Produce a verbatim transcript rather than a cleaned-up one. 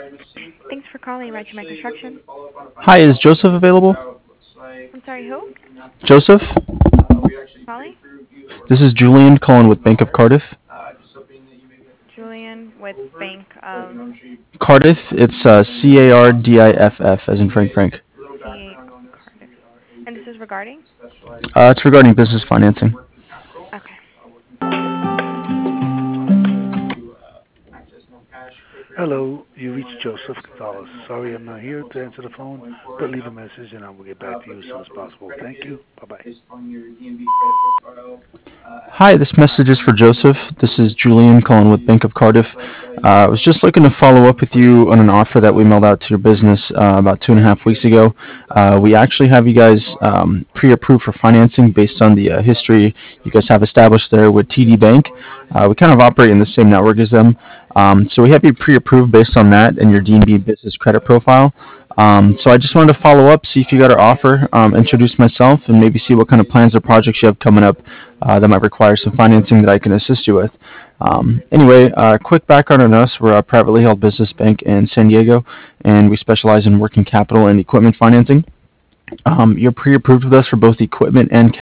Thanks for calling Regiment Construction. Hi, is Joseph available? I'm sorry, who? Joseph? Calling? This is Julian calling with Bank of Cardiff. Julian with Bank of Cardiff, it's uh, C A R D I F F, as in Frank Frank. C A Cardiff. And this is regarding? Uh, it's regarding business financing. Okay. Hello, you reached Joseph Gonzalez. Sorry I'm not here to answer the phone, but leave a message and I will get back to you as soon as possible. Thank you. Bye-bye. Hi, this message is for Joseph. This is Julian calling with Bank of Cardiff. Uh, I was just looking to follow up with you on an offer that we mailed out to your business uh, about two and a half weeks ago. Uh, we actually have you guys um, pre-approved for financing based on the uh, history you guys have established there with T D Bank. Uh, we kind of operate in the same network as them. Um, so we have you pre-approved based on that and your D and B business credit profile. Um, so I just wanted to follow up, see if you got our offer, um, introduce myself, and maybe see what kind of plans or projects you have coming up uh, that might require some financing that I can assist you with. Um, anyway, uh, quick background on us. We're a privately held business bank in San Diego, and we specialize in working capital and equipment financing. Um, you're pre-approved with us for both equipment and